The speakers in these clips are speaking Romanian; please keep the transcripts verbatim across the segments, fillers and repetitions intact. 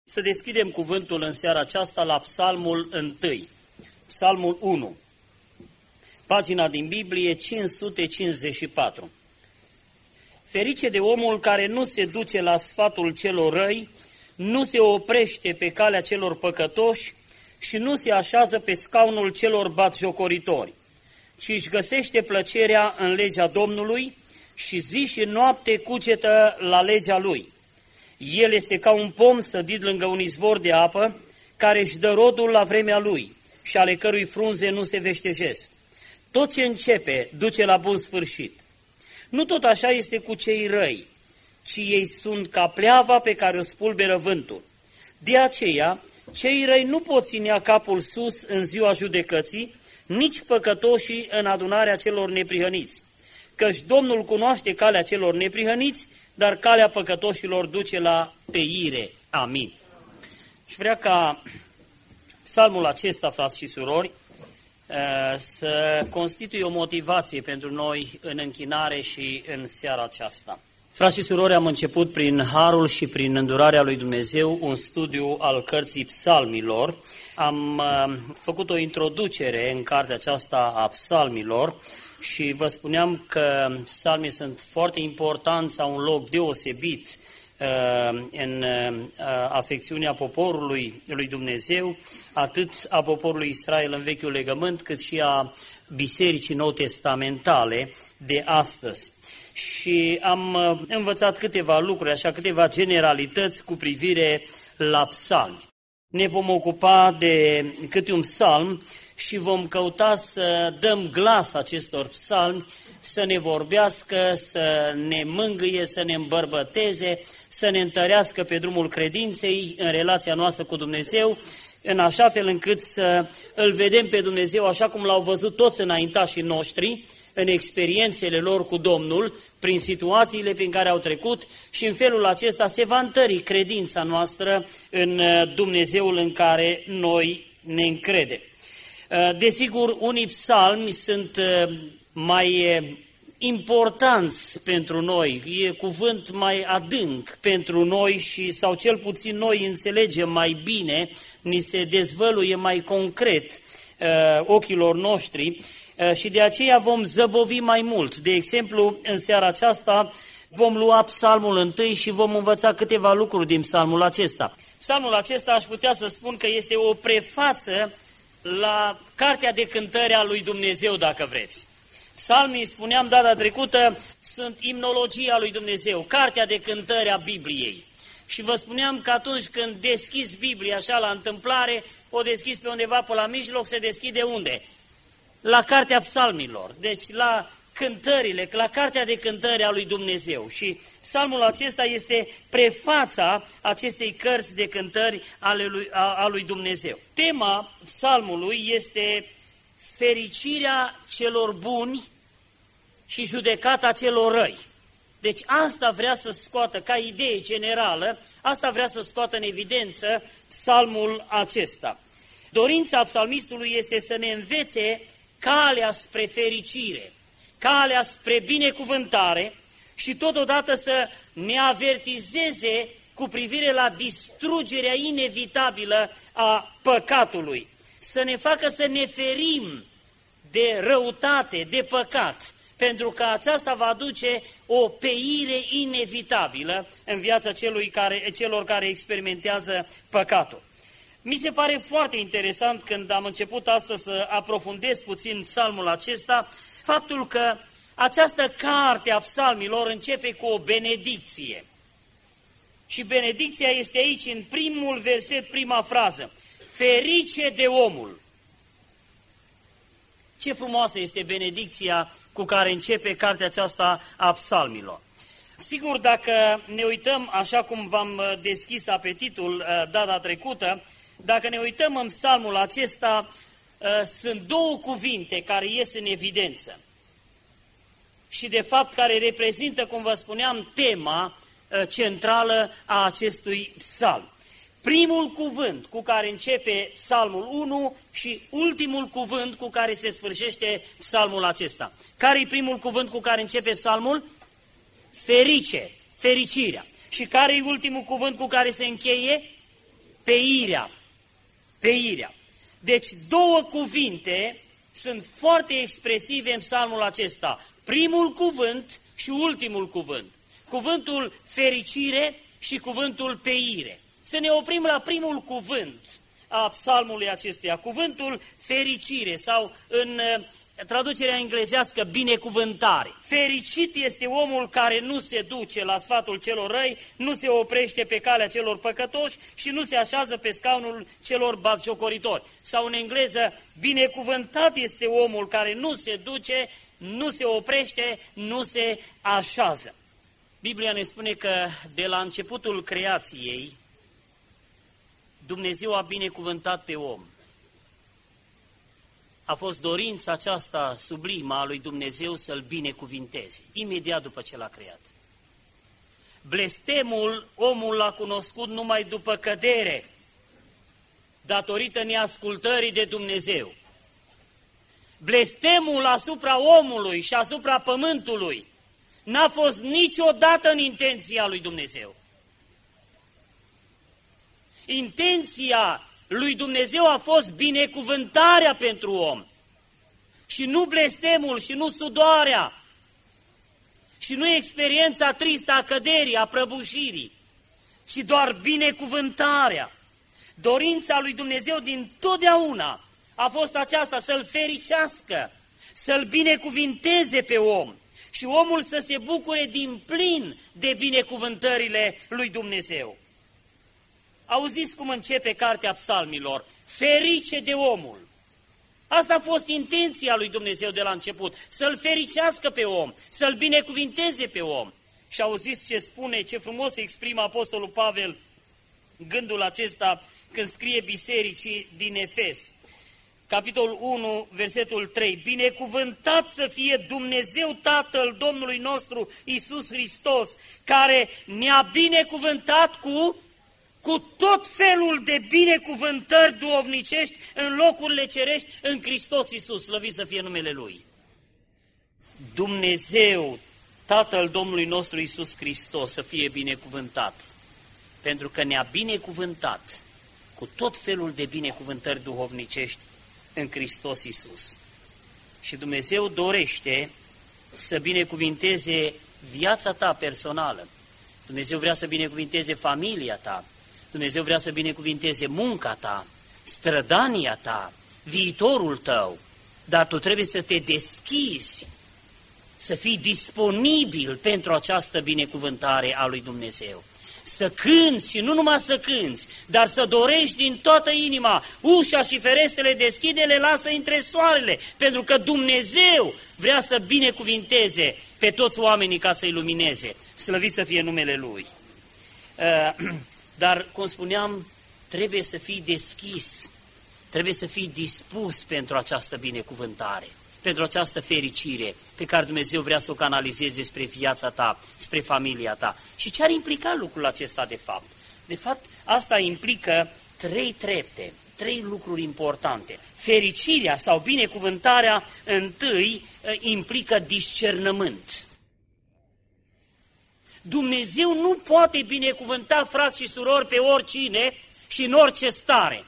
Să deschidem cuvântul în seara aceasta la Psalmul unu, Psalmul unu, pagina din Biblie cinci sute cincizeci și patru. Ferice de omul care nu se duce la sfatul celor răi, nu se oprește pe calea celor păcătoși și nu se așează pe scaunul celor batjocoritori, ci își găsește plăcerea în legea Domnului și zi și noapte cugetă la legea Lui. El este ca un pom sădit lângă un izvor de apă, care își dă rodul la vremea lui și ale cărui frunze nu se veștejesc. Tot ce începe duce la bun sfârșit. Nu tot așa este cu cei răi, ci ei sunt ca pleava pe care o spulberă vântul. De aceea, cei răi nu pot ținea capul sus în ziua judecății, nici păcătoșii în adunarea celor neprihăniți. Căci Domnul cunoaște calea celor neprihăniți, dar calea păcătoșilor duce la peire. Amin. Și vrea ca psalmul acesta, frați și surori, să constituie o motivație pentru noi în închinare și în seara aceasta. Frați și surori, am început prin harul și prin îndurarea lui Dumnezeu un studiu al cărții psalmilor. Am făcut o introducere în cartea aceasta a psalmilor și vă spuneam că psalmii sunt foarte importanți, au un loc deosebit în afecțiunea poporului lui Dumnezeu, atât a poporului Israel în Vechiul Legământ, cât și a Bisericii Nou Testamentale de astăzi. Și am învățat câteva lucruri, așa câteva generalități cu privire la psalmi. Ne vom ocupa de câte un psalm și vom căuta să dăm glas acestor psalmi, să ne vorbească, să ne mângâie, să ne îmbărbăteze, să ne întărească pe drumul credinței în relația noastră cu Dumnezeu, în așa fel încât să îl vedem pe Dumnezeu așa cum l-au văzut toți înaintașii noștri, în experiențele lor cu Domnul, prin situațiile prin care au trecut și în felul acesta se va întări credința noastră în Dumnezeul în care noi ne încredem. Desigur, unii psalmi sunt mai importanți pentru noi, e cuvânt mai adânc pentru noi și sau cel puțin noi înțelegem mai bine, ni se dezvăluie mai concret ochilor noștri și de aceea vom zăbovi mai mult. De exemplu, în seara aceasta vom lua psalmul întâi și vom învăța câteva lucruri din psalmul acesta. Psalmul acesta aș putea să spun că este o prefață la cartea de cântări a lui Dumnezeu, dacă vreți. Psalmii, spuneam data trecută, sunt imnologia lui Dumnezeu, cartea de cântări a Bibliei. Și vă spuneam că atunci când deschizi Biblia așa la întâmplare, o deschizi pe undeva pe la mijloc, se deschide unde? La cartea psalmilor, deci la cântările, la cartea de cântări a lui Dumnezeu. Și psalmul acesta este prefața acestei cărți de cântări ale lui, a, a lui Dumnezeu. Tema psalmului este fericirea celor buni și judecata celor răi. Deci asta vrea să scoată, ca idee generală, asta vrea să scoată în evidență psalmul acesta. Dorința psalmistului este să ne învețe calea spre fericire, calea spre binecuvântare și totodată să ne avertizeze cu privire la distrugerea inevitabilă a păcatului, să ne facă să ne ferim de răutate, de păcat, pentru că aceasta va aduce o peire inevitabilă în viața celui care, celor care experimentează păcatul. Mi se pare foarte interesant când am început astăzi să aprofundez puțin psalmul acesta, faptul că această carte a psalmilor începe cu o benedicție. Și benedicția este aici, în primul verset, prima frază. Ferice de omul. Ce frumoasă este benedicția cu care începe cartea aceasta a psalmilor. Sigur, dacă ne uităm, așa cum v-am deschis apetitul data trecută, dacă ne uităm în psalmul acesta, sunt două cuvinte care ies în evidență și de fapt care reprezintă, cum vă spuneam, tema centrală a acestui psalm. Primul cuvânt cu care începe psalmul unu și ultimul cuvânt cu care se sfârșește psalmul acesta. Care e primul cuvânt cu care începe psalmul? Ferice, fericirea. Și care e ultimul cuvânt cu care se încheie? peirea. Peirea. Deci două cuvinte sunt foarte expresive în psalmul acesta. Primul cuvânt și ultimul cuvânt. Cuvântul fericire și cuvântul peire. Să ne oprim la primul cuvânt a psalmului acestuia, cuvântul fericire sau în traducerea englezească binecuvântare. Fericit este omul care nu se duce la sfatul celor răi, nu se oprește pe calea celor păcătoși și nu se așează pe scaunul celor batjocoritori. Sau în engleză, binecuvântat este omul care nu se duce, nu se oprește, nu se așează. Biblia ne spune că de la începutul creației, Dumnezeu a binecuvântat pe om. A fost dorința aceasta sublimă a lui Dumnezeu să-l binecuvinteze, imediat după ce l-a creat. Blestemul omul l-a cunoscut numai după cădere, datorită neascultării de Dumnezeu. Blestemul asupra omului și asupra pământului n-a fost niciodată în intenția lui Dumnezeu. Intenția lui Dumnezeu a fost binecuvântarea pentru om. Și nu blestemul, și nu sudoarea, și nu experiența tristă a căderii, a prăbușirii, ci doar binecuvântarea. Dorința lui Dumnezeu din totdeauna a fost aceasta, să-l fericească, să-l binecuvinteze pe om și omul să se bucure din plin de binecuvântările lui Dumnezeu. Auziți cum începe cartea Psalmilor, ferice de omul. Asta a fost intenția lui Dumnezeu de la început, să-l fericească pe om, să-l binecuvinteze pe om. Și auziți ce spune, ce frumos exprimă Apostolul Pavel gândul acesta când scrie bisericii din Efes. Capitolul unu, versetul trei, binecuvântat să fie Dumnezeu Tatăl Domnului nostru Iisus Hristos, care ne-a binecuvântat cu... cu tot felul de binecuvântări duhovnicești în locurile cerești în Hristos Iisus, slăvit să fie numele Lui. Dumnezeu, Tatăl Domnului nostru Iisus Hristos, să fie binecuvântat, pentru că ne-a binecuvântat cu tot felul de binecuvântări duhovnicești în Hristos Iisus. Și Dumnezeu dorește să binecuvinteze viața ta personală. Dumnezeu vrea să binecuvinteze familia ta. Dumnezeu vrea să binecuvinteze munca ta, strădania ta, viitorul tău, dar tu trebuie să te deschizi, să fii disponibil pentru această binecuvântare a lui Dumnezeu. Să cânți și nu numai să cânți, dar să dorești din toată inima, ușa și ferestrele deschide-le, lasă intre soarele, pentru că Dumnezeu vrea să binecuvinteze pe toți oamenii ca să-i lumineze. Slăvit să fie numele Lui. Uh, Dar, cum spuneam, trebuie să fii deschis, trebuie să fii dispus pentru această binecuvântare, pentru această fericire pe care Dumnezeu vrea să o canalizeze spre viața ta, spre familia ta. Și ce ar implica lucrul acesta de fapt? De fapt, asta implică trei trepte, trei lucruri importante. Fericirea sau binecuvântarea întâi implică discernământ. Dumnezeu nu poate binecuvânta frați și surori pe oricine și în orice stare.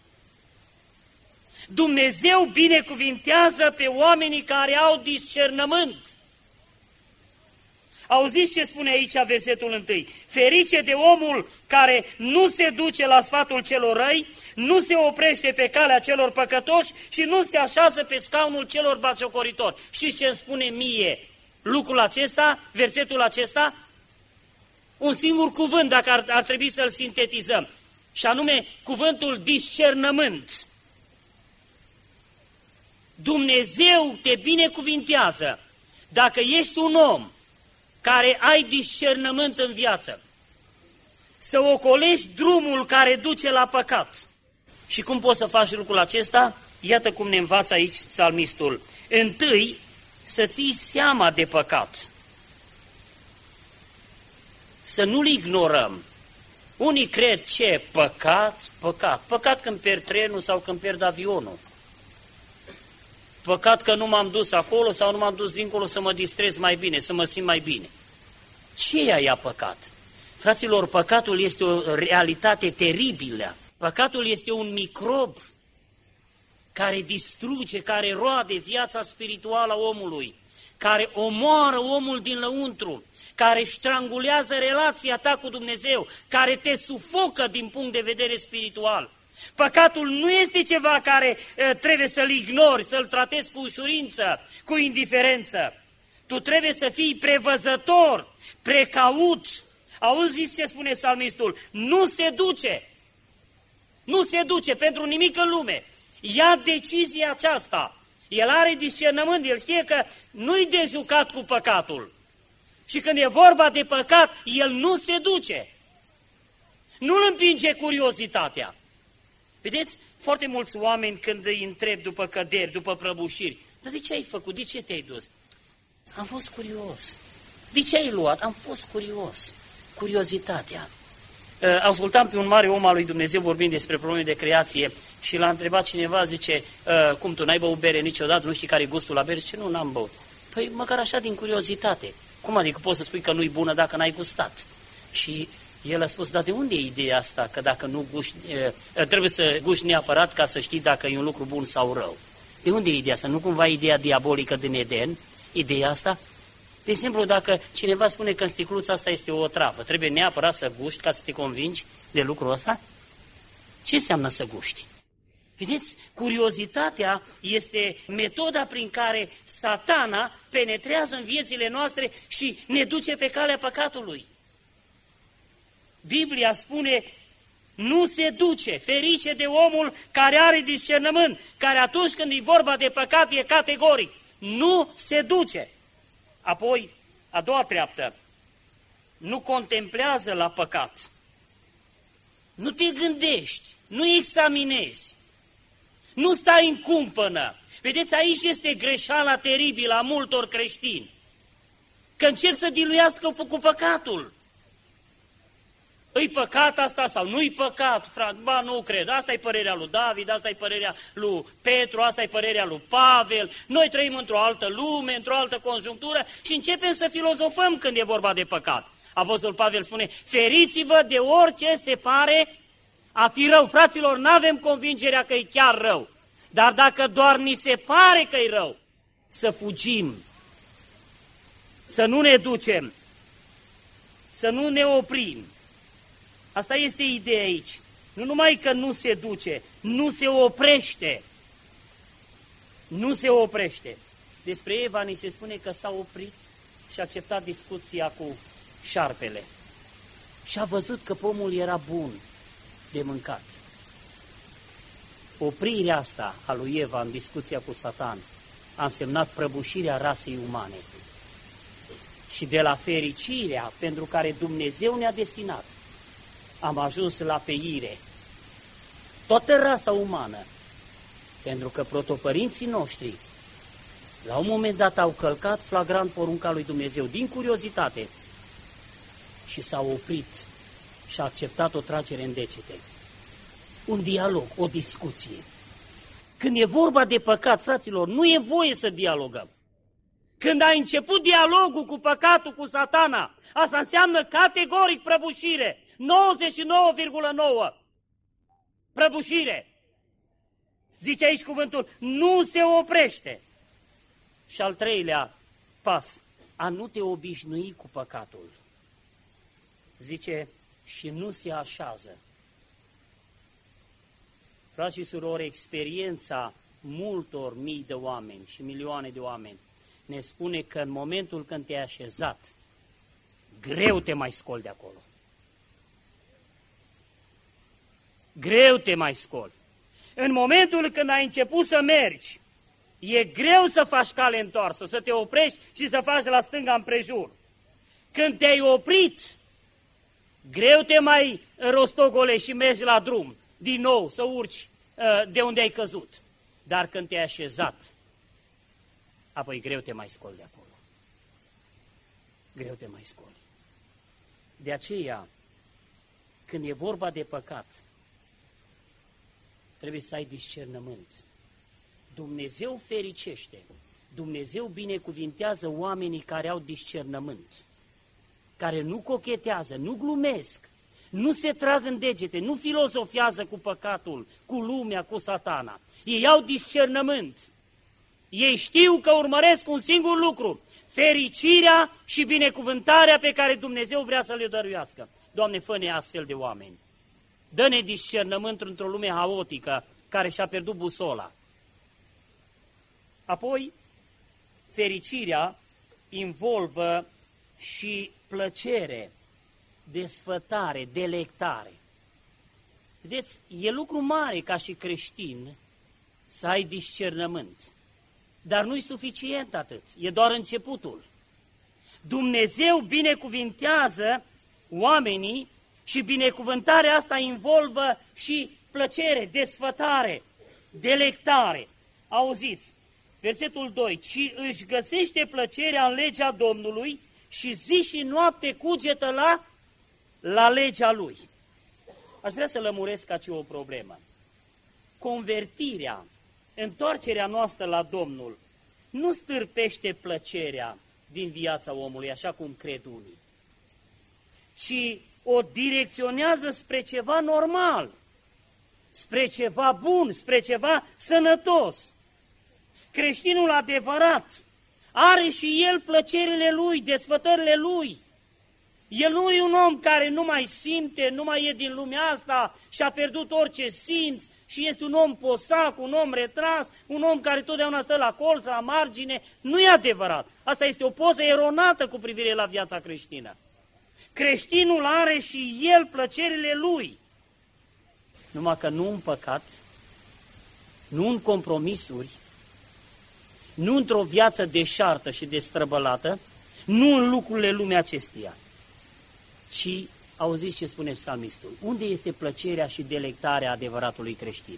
Dumnezeu binecuvintează pe oamenii care au discernământ. Auziți ce spune aici versetul întâi? Ferice de omul care nu se duce la sfatul celor răi, nu se oprește pe calea celor păcătoși și nu se așează pe scaunul celor batjocoritori. Și ce îmi spune mie lucrul acesta, versetul acesta? Un singur cuvânt, dacă ar, ar trebui să-l sintetizăm, și anume cuvântul discernământ. Dumnezeu te binecuvintează dacă ești un om care ai discernământ în viață, să ocolești drumul care duce la păcat. Și cum poți să faci lucrul acesta? Iată cum ne învață aici psalmistul. Întâi, să ții seama de păcat. Să nu-l ignorăm. Unii cred ce? Păcat, păcat. Păcat când pierd trenul sau când pierd avionul. Păcat că nu m-am dus acolo sau nu m-am dus dincolo să mă distrez mai bine, să mă simt mai bine. Ce e aia păcat? Fraților, păcatul este o realitate teribilă Păcatul este un microb care distruge, care roade viața spirituală a omului, care omoară omul din lăuntru, care strangulează relația ta cu Dumnezeu, care te sufocă din punct de vedere spiritual. Păcatul nu este ceva care e, trebuie să-l ignori, să-l tratezi cu ușurință, cu indiferență. Tu trebuie să fii prevăzător, precaut. Auziți ce spune psalmistul? Nu se duce. Nu se duce pentru nimic în lume. Ia decizia aceasta. El are discernământ, el știe că nu-i de jucat cu păcatul. Și când e vorba de păcat, el nu se duce. Nu-l împinge curiozitatea. Vedeți, foarte mulți oameni când îi întreb după căderi, după prăbușiri, dar de ce ai făcut? De ce te-ai dus? Am fost curios. De ce ai luat? Am fost curios. Curiozitatea. Uh, ascultam pe un mare om al lui Dumnezeu vorbind despre probleme de creație și l-a întrebat cineva, zice, uh, cum tu n-ai băut bere niciodată, nu știi care e gustul la bere? Zice, nu, n-am băut. Păi măcar așa din curiozitate. Cum adică poți să spui că nu-i bună dacă n-ai gustat? Și el a spus, dar de unde e ideea asta, că dacă nu guști, uh, trebuie să guști neapărat ca să știi dacă e un lucru bun sau rău? De unde e ideea asta? Nu cumva ideea diabolică din Eden, ideea asta? De exemplu, dacă cineva spune că în sticluța asta este o otravă, trebuie neapărat să guști ca să te convingi de lucrul ăsta? Ce înseamnă să guști? Vedeți, curiozitatea este metoda prin care Satana penetrează în viețile noastre și ne duce pe calea păcatului. Biblia spune, nu se duce, ferice de omul care are discernământ, care atunci când e vorba de păcat e categoric, nu se duce. Apoi, a doua treaptă, nu contemplează la păcat, nu te gândești, nu examinezi, nu stai în cumpănă. Vedeți, aici este greșeala teribilă a multor creștini, că încep să diluiască cu păcatul. Îi păcat asta sau nu-i păcat? Frate, ba, nu cred. Asta e părerea lui David, asta e părerea lui Petru, asta e părerea lui Pavel. Noi trăim într-o altă lume, într-o altă conjunctură și începem să filozofăm când e vorba de păcat. Apostolul Pavel spune, feriți-vă de orice se pare a fi rău. Fraților, n-avem convingerea că e chiar rău. Dar dacă doar ni se pare că e rău, să fugim, să nu ne ducem, să nu ne oprim. Asta este ideea aici. Nu numai că nu se duce, nu se oprește. Nu se oprește. Despre Eva ni se spune că s-a oprit și a acceptat discuția cu șarpele. Și a văzut că pomul era bun de mâncat. Oprirea asta a lui Eva în discuția cu Satan a însemnat prăbușirea rasei umane. Și de la fericirea pentru care Dumnezeu ne-a destinat, am ajuns la peire. Toată rasa umană, pentru că protopărinții noștri, la un moment dat au călcat flagrant porunca lui Dumnezeu, din curiozitate, și s-au oprit și a acceptat o tragere în degete. Un dialog, o discuție. Când e vorba de păcat, fraților, nu e voie să dialogăm. Când a început dialogul cu păcatul, cu Satana, asta înseamnă categoric prăbușire. nouăzeci și nouă virgulă nouă prăbușire. Zice aici cuvântul, nu se oprește. Și al treilea pas, a nu te obișnui cu păcatul. Zice, și nu se așează. Frați și surori, experiența multor mii de oameni și milioane de oameni ne spune că în momentul când te-ai așezat, greu te mai scoli de acolo. Greu te mai scoli. În momentul când ai început să mergi, e greu să faci cale întoarsă, să te oprești și să faci de la stânga împrejur. Când te-ai oprit, greu te mai rostogolești și mergi la drum, din nou să urci uh, de unde ai căzut. Dar când te-ai așezat, apoi greu te mai scoli de acolo. Greu te mai scoli. De aceea, când e vorba de păcat, trebuie să ai discernământ. Dumnezeu fericește, Dumnezeu binecuvintează oamenii care au discernământ, care nu cochetează, nu glumesc, nu se trag în degete, nu filozofează cu păcatul, cu lumea, cu satana. Ei au discernământ. Ei știu că urmăresc un singur lucru, fericirea și binecuvântarea pe care Dumnezeu vrea să le dăruiască. Doamne, fă-ne astfel de oameni. Dă-ne discernământ într-o lume haotică care și-a pierdut busola. Apoi, fericirea involvă și plăcere, desfătare, delectare. Vedeți, e lucru mare ca și creștin să ai discernământ, dar nu-i suficient atât, e doar începutul. Dumnezeu binecuvintează oamenii și binecuvântarea asta involvă și plăcere, desfătare, delectare. Auziți, versetul doi, ci își găsește plăcerea în legea Domnului și zi și noapte cugetă la, la legea Lui. Aș vrea să lămuresc aici o problemă. Convertirea, întoarcerea noastră la Domnul, nu stârpește plăcerea din viața omului, așa cum cred unii, ci o direcționează spre ceva normal, spre ceva bun, spre ceva sănătos. Creștinul adevărat are și el plăcerile lui, desfătările lui. El nu e un om care nu mai simte, nu mai e din lumea asta și a pierdut orice simț și este un om posac, un om retras, un om care totdeauna stă la colț, la margine. Nu e adevărat. Asta este o poză eronată cu privire la viața creștină. Creștinul are și el plăcerile lui. Numai că nu în păcat, nu în compromisuri, nu într-o viață deșartă și destrăbălată, nu în lucrurile lumii acesteia, ci, auziți ce spune psalmistul, unde este plăcerea și delectarea adevăratului creștin?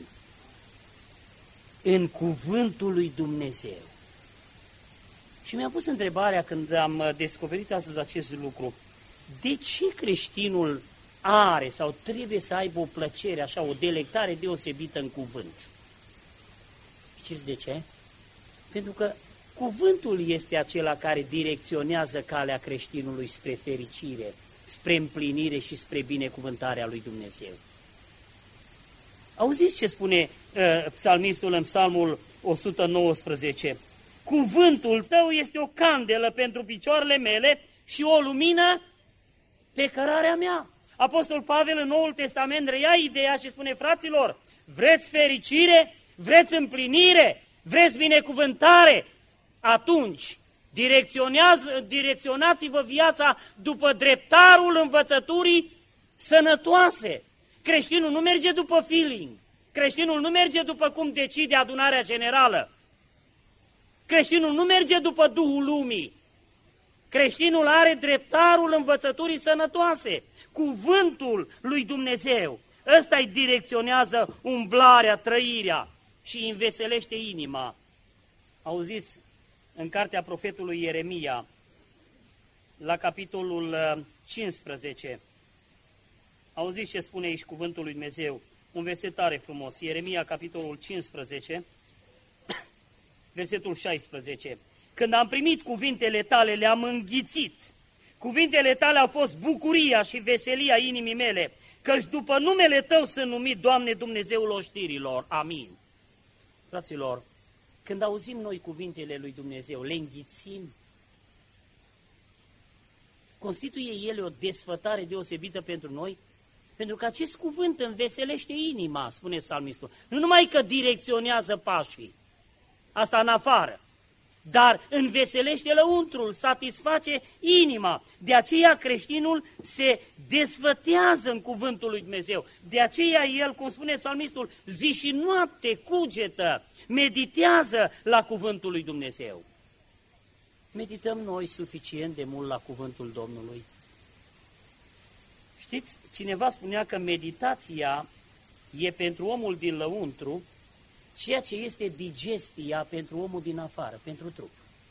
În cuvântul lui Dumnezeu. Și mi-am pus întrebarea când am descoperit astăzi acest lucru, de ce creștinul are sau trebuie să aibă o plăcere, așa, o delectare deosebită în cuvânt? Știți de ce? Pentru că cuvântul este acela care direcționează calea creștinului spre fericire, spre împlinire și spre binecuvântarea lui Dumnezeu. Auziți ce spune uh, psalmistul în psalmul o sută nouăsprezece? Cuvântul tău este o candelă pentru picioarele mele și o lumină pe cărarea mea. Apostol Pavel în Noul Testament reia ideea și spune, fraților, vreți fericire, vreți împlinire, vreți binecuvântare? Atunci direcționează, direcționați-vă viața după dreptarul învățăturii sănătoase. Creștinul nu merge după feeling, creștinul nu merge după cum decide adunarea generală, creștinul nu merge după duhul lumii, creștinul are dreptarul învățăturii sănătoase, cuvântul lui Dumnezeu. Ăsta îi direcționează umblarea, trăirea și îi înveselește inima. Auziți, în cartea profetului Ieremia, la capitolul cincisprezece, auziți ce spune aici cuvântul lui Dumnezeu, un verset tare frumos, Ieremia, capitolul cincisprezece, versetul șaisprezece. Când am primit cuvintele tale, le-am înghițit. Cuvintele tale au fost bucuria și veselia inimii mele, căci după numele tău sunt numit, Doamne, Dumnezeul oștirilor. Amin. Fraților, când auzim noi cuvintele lui Dumnezeu, le înghițim? Constituie ele o desfătare deosebită pentru noi? Pentru că acest cuvânt înveselește inima, spune psalmistul. Nu numai că direcționează pașii, asta în afară, dar înveselește lăuntrul, satisface inima. De aceea creștinul se desfătează în cuvântul lui Dumnezeu. De aceea el, cum spune psalmistul, zi și noapte cugetă, meditează la cuvântul lui Dumnezeu. Medităm noi suficient de mult la cuvântul Domnului? Știți, cineva spunea că meditația e pentru omul din lăuntru ceea ce este digestia pentru omul din afară, pentru trup.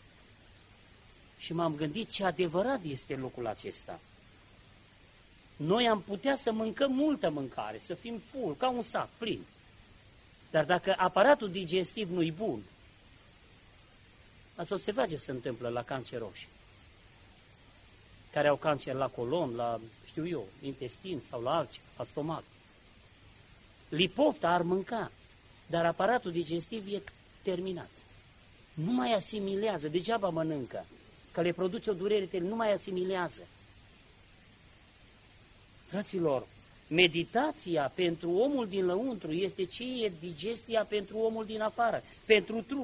Și m-am gândit ce adevărat este lucrul acesta. Noi am putea să mâncăm multă mâncare, să fim full, ca un sac plin. Dar dacă aparatul digestiv nu-i bun, ați observat ce se întâmplă la canceroși. care au cancer la colon, la, știu eu, intestin sau la altceva, la stomac. Lipofta ar mânca, dar aparatul digestiv e terminat. Nu mai asimilează, degeaba mănâncă, că le produce o durere, nu mai asimilează. Fraților, meditația pentru omul din lăuntru este ce e digestia pentru omul din afară, pentru trup.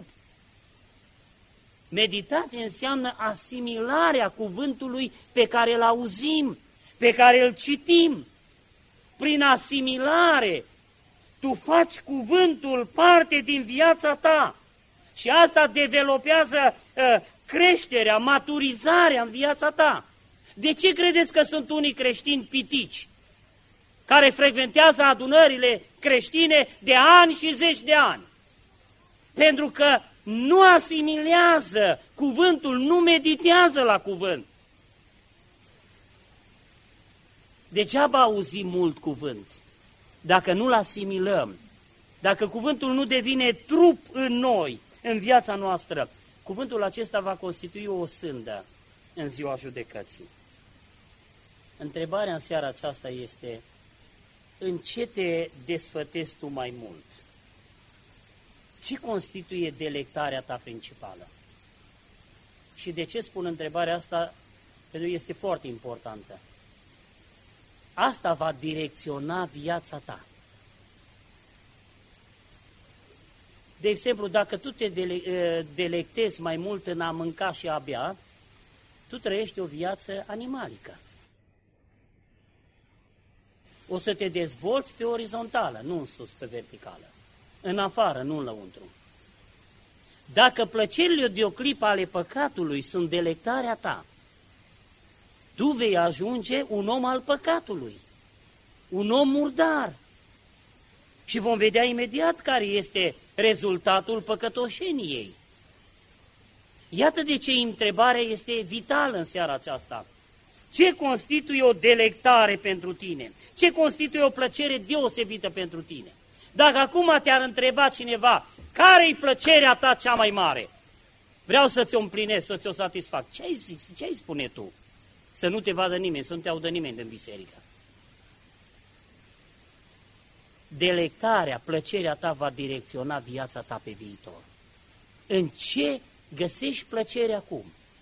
Meditație înseamnă asimilarea cuvântului pe care îl auzim, pe care îl citim. Prin asimilare, tu faci cuvântul parte din viața ta și asta developează uh, creșterea, maturizarea în viața ta. De ce credeți că sunt unii creștini pitici, care frecventează adunările creștine de ani și zeci de ani? Pentru că nu asimilează cuvântul, nu meditează la cuvânt. Degeaba auzim mult cuvânt, dacă nu-l asimilăm, dacă cuvântul nu devine trup în noi, în viața noastră, cuvântul acesta va constitui o sândă în ziua judecății. Întrebarea în seara aceasta este: în ce te desfătezi tu mai mult? Ce constituie delectarea ta principală? Și de ce spun întrebarea asta? Pentru că este foarte importantă. Asta va direcționa viața ta. De exemplu, dacă tu te dele, delectezi mai mult în a mânca și a bea, tu trăiești o viață animalică. O să te dezvolți pe orizontală, nu în sus, pe verticală. În afară, nu în lăuntru. Dacă plăcerile de o clipă ale păcatului sunt delectarea ta, tu vei ajunge un om al păcatului, un om murdar. Și vom vedea imediat care este rezultatul păcătoșeniei. Iată de ce întrebarea este vitală în seara aceasta. Ce constituie o delectare pentru tine? Ce constituie o plăcere deosebită pentru tine? Dacă acum te-ar întreba cineva, care-i plăcerea ta cea mai mare? Vreau să ți-o împlinesc, să ți-o satisfac. Ce ai zis? Ce ai spune tu? Să nu te vadă nimeni, să nu te audă nimeni din biserică. Delectarea, plăcerea ta va direcționa viața ta pe viitor. În ce găsești plăcere acum?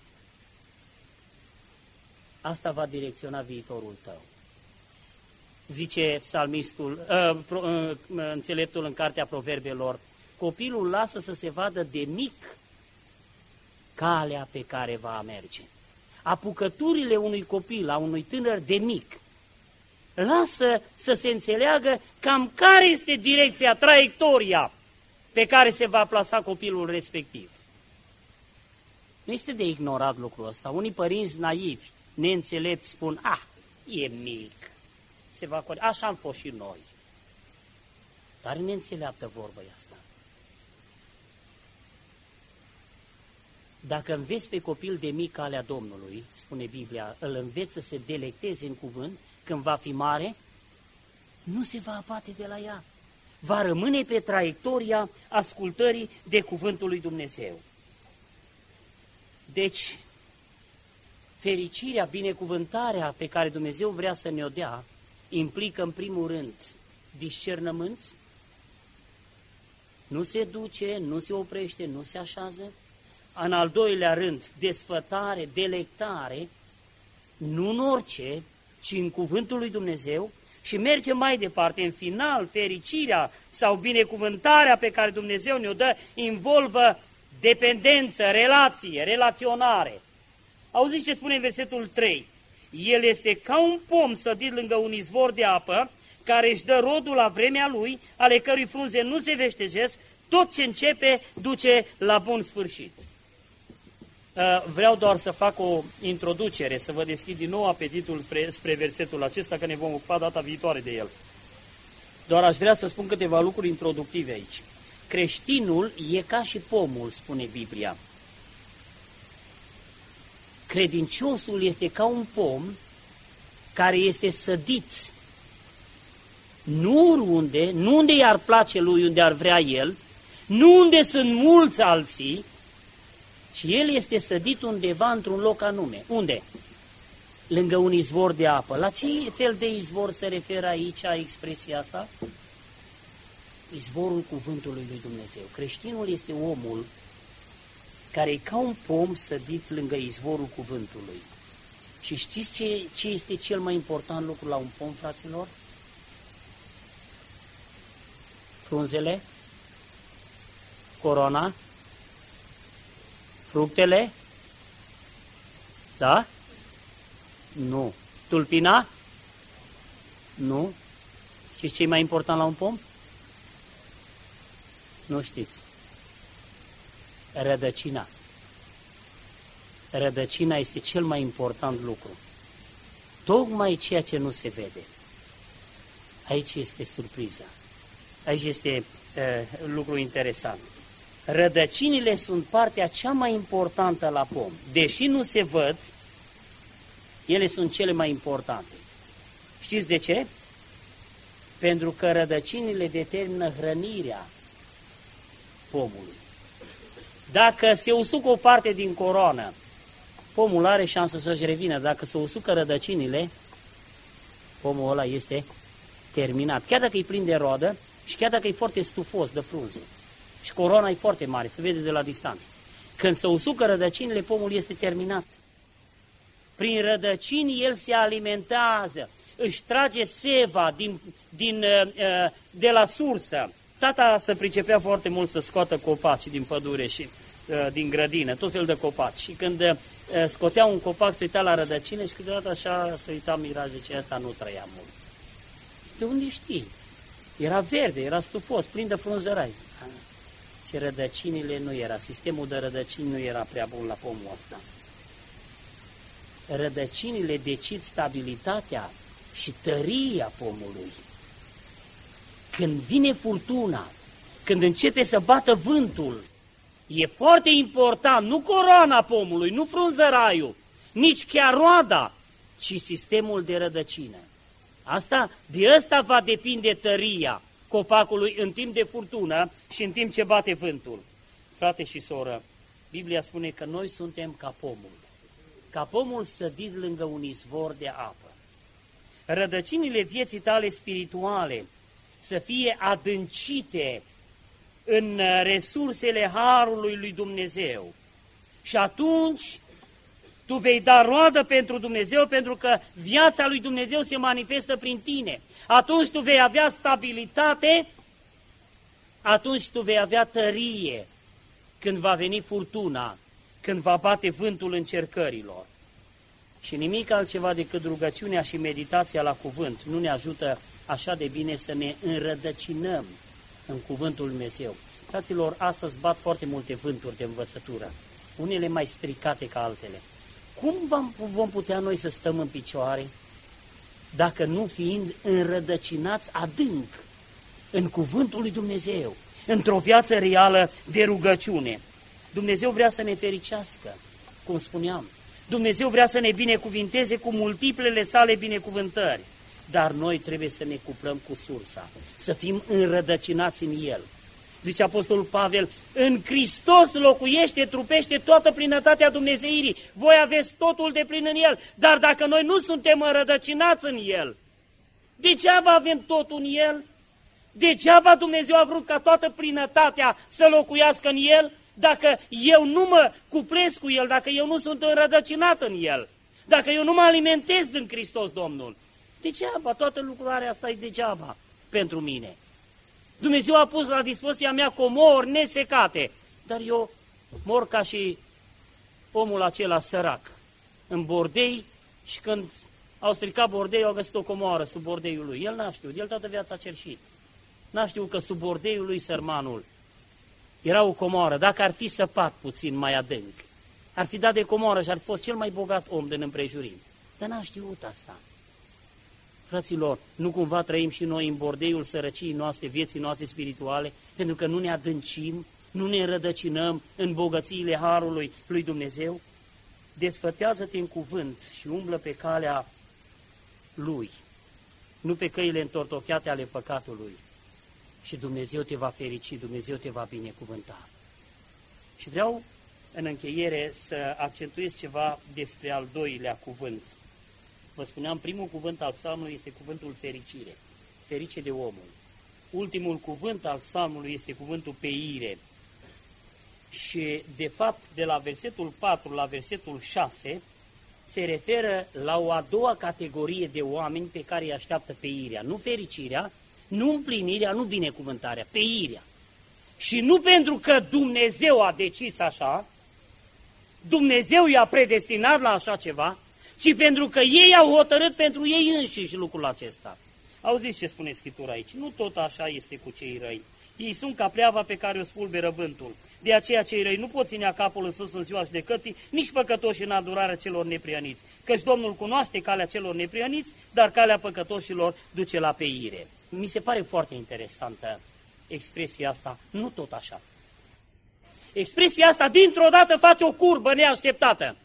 Asta va direcționa viitorul tău. Zice psalmistul, uh, pro, uh, înțeleptul în cartea Proverbelor, copilul lasă să se vadă de mic calea pe care va merge. Apucăturile unui copil, a unui tânăr de mic, lasă să se înțeleagă cam care este direcția, traiectoria pe care se va plasa copilul respectiv. Nu este de ignorat lucrul ăsta. Unii părinți naivi, neînțelepți, spun, ah, e mic, se va corecta, așa am fost și noi. Dar neînțeleaptă vorba asta. Dacă înveți pe copil de mic calea Domnului, spune Biblia, îl înveți să se delecteze în cuvânt, când va fi mare, nu se va abate de la ea. Va rămâne pe traiectoria ascultării de cuvântul lui Dumnezeu. Deci, fericirea, binecuvântarea pe care Dumnezeu vrea să ne-o dea, implică în primul rând discernământ, nu se duce, nu se oprește, nu se așează. În al doilea rând, desfătare, delectare, nu în orice, ci în cuvântul lui Dumnezeu, și merge mai departe. În final, fericirea sau binecuvântarea pe care Dumnezeu ne-o dă involvă dependență, relație, relaționare. Auziți ce spune în versetul trei? El este ca un pom sădit lângă un izvor de apă, care își dă rodul la vremea lui, ale cărui frunze nu se veștejesc, tot ce începe duce la bun sfârșit. Vreau doar să fac o introducere, să vă deschid din nou apetitul spre versetul acesta, că ne vom ocupa data viitoare de el. Doar aș vrea să spun câteva lucruri introductive aici. Creștinul e ca și pomul, spune Biblia. Credinciosul este ca un pom care este sădit, nu oriunde, nu unde i-ar place lui, unde ar vrea el, nu unde sunt mulți alții, ci el este sădit undeva într-un loc anume. Unde? lângă un izvor de apă. La ce fel de izvor se referă aici expresia asta? Izvorul cuvântului lui Dumnezeu. Creștinul este omul care e ca un pom sădit lângă izvorul cuvântului. Și știți ce, ce este cel mai important lucru la un pom, fraților? Frunzele? Corona? Fructele? Da? Nu. Tulpina? Nu. Și ce e mai important la un pom? Nu știți. Rădăcina. Rădăcina este cel mai important lucru. Tocmai ceea ce nu se vede. Aici este surpriza. Aici este uh, lucru interesant. Rădăcinile sunt partea cea mai importantă la pom. Deși nu se văd, ele sunt cele mai importante. Știți de ce? Pentru că rădăcinile determină hrănirea pomului. Dacă se usucă o parte din coroană, pomul are șansă să-și revină. Dacă se usucă rădăcinile, pomul ăla este terminat. Chiar dacă e plin de rodă și chiar dacă e foarte stufos de frunze. Și coroana e foarte mare, se vede de la distanță. Când se usucă rădăcinile, pomul este terminat. Prin rădăcini el se alimentează, își trage seva din, din, de la sursă. Tata se pricepea foarte mult să scoată copaci din pădure și din grădină, tot fel de copaci. Și când scotea un copac, se uita la rădăcine și câteodată așa se uita mirat, zice, asta nu trăia mult. De unde știi? Era verde, era stufos, plin de frunzărai. Și rădăcinile nu era, sistemul de rădăcini nu era prea bun la pomul ăsta. Rădăcinile decid stabilitatea și tăria pomului. Când vine furtuna, când începe să bată vântul, e foarte important, nu coroana pomului, nu frunzăraiul, nici chiar roada, ci sistemul de rădăcină. Asta, de ăsta va depinde tăria copacului în timp de furtună și în timp ce bate vântul. Frate și soră, Biblia spune că noi suntem ca pomul, ca pomul sădit lângă un izvor de apă. Rădăcinile vieții tale spirituale să fie adâncite în resursele harului lui Dumnezeu. Și atunci tu vei da roadă pentru Dumnezeu, pentru că viața lui Dumnezeu se manifestă prin tine. Atunci tu vei avea stabilitate, atunci tu vei avea tărie când va veni furtuna, când va bate vântul încercărilor. Și nimic altceva decât rugăciunea și meditația la cuvânt nu ne ajută așa de bine să ne înrădăcinăm în cuvântul Dumnezeu. Fraților, astăzi bat foarte multe vânturi de învățătură, unele mai stricate ca altele. Cum vom putea noi să stăm în picioare dacă nu fiind înrădăcinați adânc în cuvântul lui Dumnezeu, într-o viață reală de rugăciune? Dumnezeu vrea să ne fericească, cum spuneam. Dumnezeu vrea să ne binecuvinteze cu multiplele sale binecuvântări, dar noi trebuie să ne cuplăm cu sursa, să fim înrădăcinați în El. Zice Apostolul Pavel, în Hristos locuiește, trupește toată plinătatea Dumnezeirii. Voi aveți totul de plin în El, dar dacă noi nu suntem înrădăcinați în El, degeaba avem totul în El, degeaba Dumnezeu a vrut ca toată plinătatea să locuiască în El, dacă eu nu mă cupresc cu El, dacă eu nu sunt înrădăcinat în El, dacă eu nu mă alimentez din Hristos Domnul, degeaba, toată lucrarea asta e degeaba pentru mine. Dumnezeu a pus la dispoziția mea comori nesecate, dar eu mor ca și omul acela sărac, în bordei, și când au stricat bordeiul, au găsit o comoară sub bordeiul lui. El n-a știut, el toată viața a cerșit. N-a știut că sub bordeiul lui, sărmanul, era o comoară. Dacă ar fi săpat puțin mai adânc, ar fi dat de comoară și ar fi fost cel mai bogat om din împrejurim. Dar n-a știut asta. Fraților, nu cumva trăim și noi în bordeiul sărăciei noastre, vieții noastre spirituale, pentru că nu ne adâncim, nu ne înrădăcinăm în bogățiile harului lui Dumnezeu? Desfătează-te în cuvânt și umblă pe calea Lui, nu pe căile întortocheate ale păcatului. Și Dumnezeu te va ferici, Dumnezeu te va binecuvânta. Și vreau în încheiere să accentuez ceva despre al doilea cuvânt, Vă spuneam, primul cuvânt al psalmului este cuvântul fericire, ferice de omul. Ultimul cuvânt al psalmului este cuvântul peire. Și, de fapt, de la versetul patru la versetul șase, se referă la o a doua categorie de oameni pe care îi așteaptă peirea. Nu fericirea, nu împlinirea, nu binecuvântarea, peirea. Și nu pentru că Dumnezeu a decis așa, Dumnezeu i-a predestinat la așa ceva, ci pentru că ei au hotărât pentru ei înșiși lucrul acesta. Auziți ce spune Scriptura aici? Nu tot așa este cu cei răi. Ei sunt ca pleava pe care o spulberă vântul. De aceea cei răi nu pot ținea capul în sus în ziua judecății, nici păcătoși în adurarea celor neprianiți. Căci Domnul cunoaște calea celor neprianiți, dar calea păcătoșilor duce la peire. Mi se pare foarte interesantă expresia asta, nu tot așa. Expresia asta dintr-o dată face o curbă neașteptată.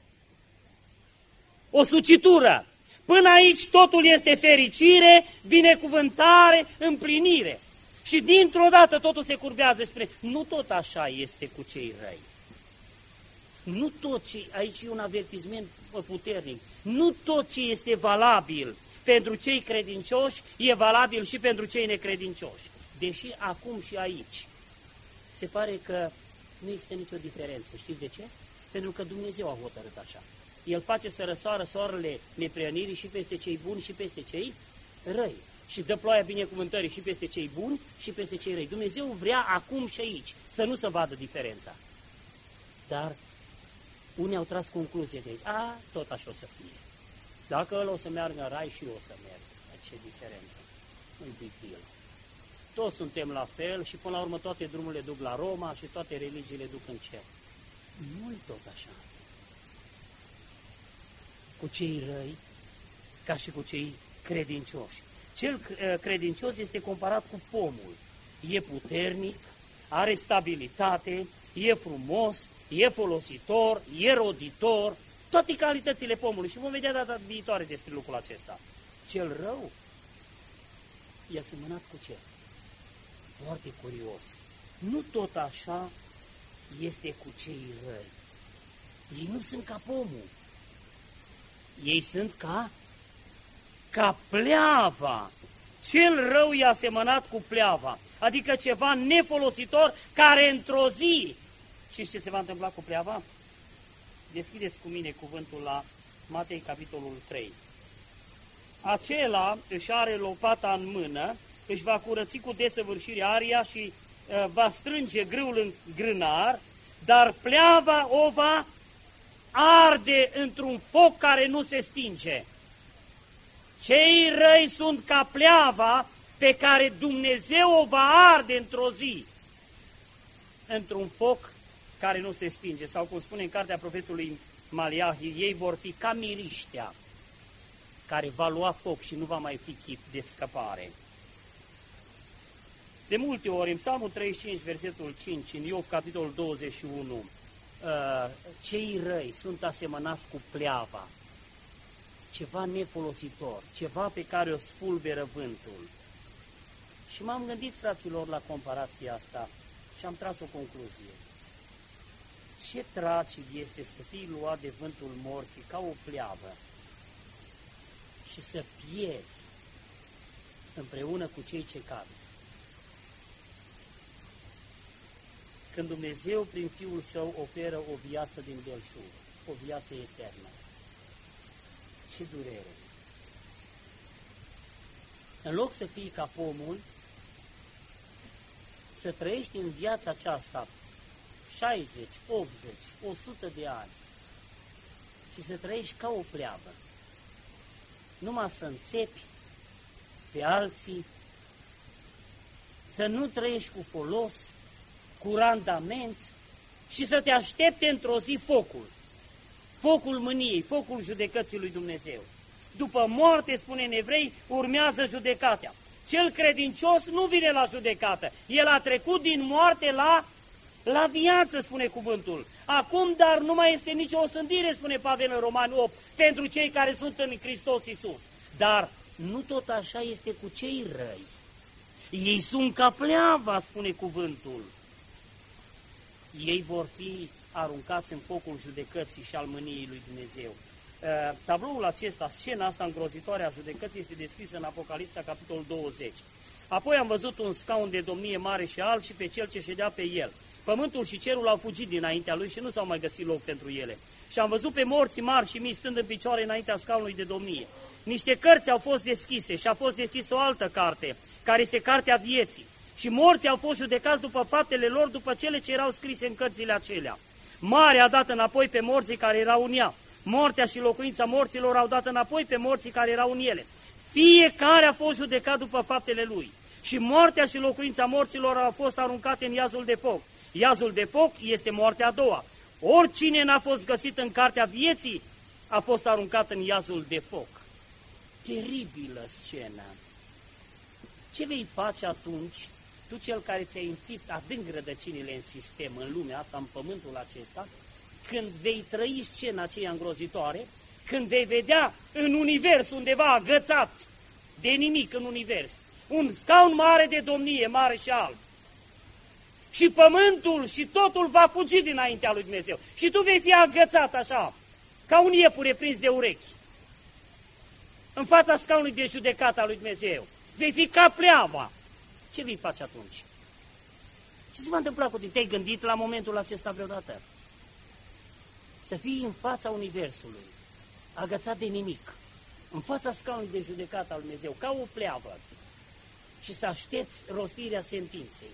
O sucitură. Până aici totul este fericire, binecuvântare, împlinire. Și dintr-o dată totul se curbează spre... Nu tot așa este cu cei răi. Nu tot ce... Aici e un avertisment puternic. Nu tot ce este valabil pentru cei credincioși e valabil și pentru cei necredincioși. Deși acum și aici se pare că nu există nicio diferență. Știți de ce? Pentru că Dumnezeu a hotărât așa. El face să răsoară soarele neprihănirii și peste cei buni și peste cei răi. Și dă ploaia binecuvântării și peste cei buni și peste cei răi. Dumnezeu vrea acum și aici să nu se vadă diferența. Dar unii au tras concluzie de aici. A, tot așa o să fie. Dacă ăla o să meargă în rai și eu o să merg. Ce diferență. Nu-i big deal. Toți suntem la fel și până la urmă toate drumurile duc la Roma și toate religiile duc în cer. Nu-i tot așa. Cu cei răi, ca și cu cei credincioși. Cel credincios este comparat cu pomul. E puternic, are stabilitate, e frumos, e folositor, e roditor, toate calitățile pomului. Și vom vedea data viitoare despre lucrul acesta. Cel rău e asemănat cu ce? Foarte curios. Nu tot așa este cu cei răi. Ei nu sunt ca pomul. Ei sunt ca, ca pleava. Cel rău e asemănat cu pleava, adică ceva nefolositor care într-o zi... Și ce se va întâmpla cu pleava? Deschideți cu mine cuvântul la Matei, capitolul trei. Acela își are lopata în mână, își va curăți cu desăvârșire aria și uh, va strânge grâul în grânar, dar pleava o va arde într-un foc care nu se stinge. Cei răi sunt ca pleava pe care Dumnezeu o va arde într-o zi, într-un foc care nu se stinge. Sau cum spune în cartea profetului Maliahi, ei vor fi ca miriștea care va lua foc și nu va mai fi chip de scăpare. De multe ori, în Psalmul treizeci și cinci, versetul cinci, în Iov, capitolul douăzeci și unu, cei răi sunt asemănați cu pleava, ceva nefolositor, ceva pe care o spulberă vântul. Și m-am gândit, fraților, la comparația asta și am tras o concluzie. Ce tragic este să fii luat de vântul morții ca o pleavă și să pierzi împreună cu cei ce cad. Când Dumnezeu, prin Fiul Său, oferă o viață din belșug, o viață eternă. Ce durere! În loc să fii ca pomul, să trăiești în viața aceasta șaizeci, optzeci, o sută de ani și să trăiești ca o pleavă, numai să înțepi pe alții, să nu trăiești cu folos, cu randament și să te aștepte într-o zi focul, focul mâniei, focul judecății lui Dumnezeu. După moarte, spune în Evrei, urmează judecata. Cel credincios nu vine la judecată, el a trecut din moarte la, la viață, spune cuvântul. Acum, dar nu mai este nicio osândire, spune Pavel în Romani opt, pentru cei care sunt în Hristos Iisus. Dar nu tot așa este cu cei răi. Ei sunt ca pleava, spune cuvântul. Ei vor fi aruncați în focul judecății și al mâniei lui Dumnezeu. tabloul acesta, scena asta îngrozitoare a judecății este descrisă în Apocalipsa, capitolul douăzeci. Apoi am văzut un scaun de domnie mare și alb și pe cel ce ședea pe el. Pământul și cerul au fugit dinaintea lui și nu s-au mai găsit loc pentru ele. Și am văzut pe morții mari și mii stând în picioare înaintea scaunului de domnie. Niște cărți au fost deschise și a fost deschisă o altă carte, care este cartea vieții. Și morții au fost judecați după faptele lor, după cele ce erau scrise în cărțile acelea. Mare a dat înapoi pe morții care erau în ea. Moartea și locuința morților au dat înapoi pe morții care erau în ele. Fiecare a fost judecat după faptele lui. Și moartea și locuința morților au fost aruncate în iazul de foc. Iazul de foc este moartea a doua. Oricine n-a fost găsit în cartea vieții a fost aruncat în iazul de foc. Teribilă scenă. Ce vei face atunci, tu cel care ți-ai înfipt adânc rădăcinile în sistem, în lumea asta, în pământul acesta, când vei trăi scena aceea îngrozitoare, când vei vedea în univers undeva agățat de nimic în univers, un scaun mare de domnie, mare și alb, și pământul și totul va fugi dinaintea lui Dumnezeu. Și tu vei fi agățat așa, ca un iepure prins de urechi, în fața scaunului de judecată a lui Dumnezeu. Vei fi ca pleava. Ce vei face atunci? Ce se va întâmpla cu tine? Te-ai gândit la momentul acesta vreodată? Să fii în fața universului, agățat de nimic, în fața scaunului de judecată al lui Dumnezeu, ca o pleavă, și să aștepți rostirea sentinței.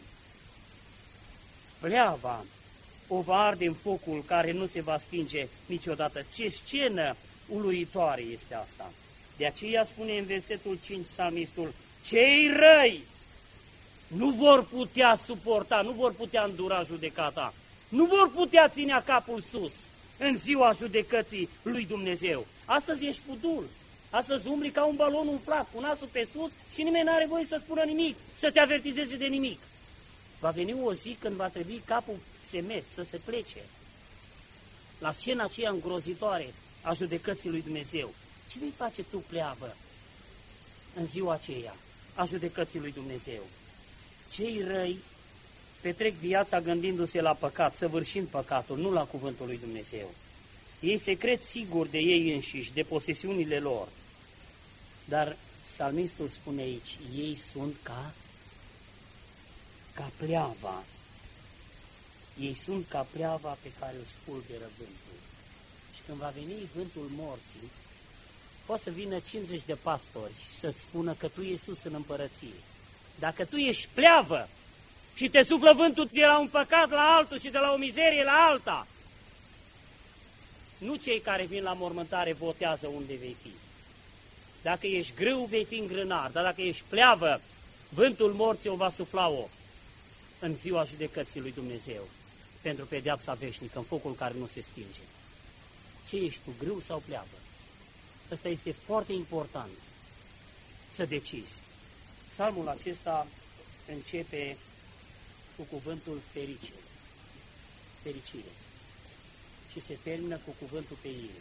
Pleava o va arde în focul care nu se va stinge niciodată. Ce scenă uluitoare este asta! De aceea spune în versetul cinci psalmistul, cei răi nu vor putea suporta, nu vor putea îndura judecata, nu vor putea ținea capul sus în ziua judecății lui Dumnezeu. Astăzi ești pudul, astăzi umbli ca un balon umflat, cu nasul pe sus și nimeni n-are voie să spună nimic, să te avertizeze de nimic. Va veni o zi când va trebui capul semet să se plece la scena aceea îngrozitoare a judecății lui Dumnezeu. Ce vei face tu, pleavă, în ziua aceea a judecății lui Dumnezeu? Cei răi petrec viața gândindu-se la păcat, săvârșind păcatul, nu la cuvântul lui Dumnezeu. Ei se cred siguri de ei înșiși, de posesiunile lor. Dar psalmistul spune aici, ei sunt ca, ca pleava. Ei sunt ca pleava pe care o spulberă vântul. Și când va veni vântul morții, poate să vină cincizeci de pastori și să-ți spună că tu ești sus în împărăție. Dacă tu ești pleavă și te suflă vântul de la un păcat la altul și de la o mizerie la alta, nu cei care vin la mormântare votează unde vei fi. Dacă ești grâu, vei fi îngrânar, dar dacă ești pleavă, vântul morții o va sufla-o în ziua judecății lui Dumnezeu, pentru pedeapsa veșnică, în focul care nu se stinge. Ce ești tu, grâu sau pleavă? Ăsta este foarte important să decizi. Psalmul acesta începe cu cuvântul fericire, fericire, și se termină cu cuvântul peire.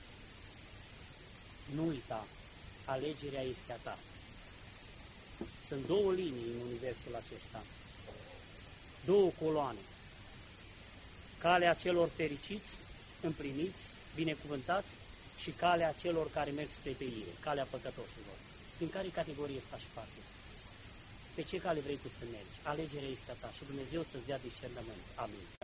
Nu uita, alegerea este a ta. Sunt două linii în universul acesta, două coloane. Calea celor fericiți, împliniți, binecuvântați, și calea celor care merg spre peire, calea păcătoșilor. Din care categorie faci parte? Pe ce cale vrei tu să mergi? Alegerea este a ta și Dumnezeu să-ți dea discernământ. Amin.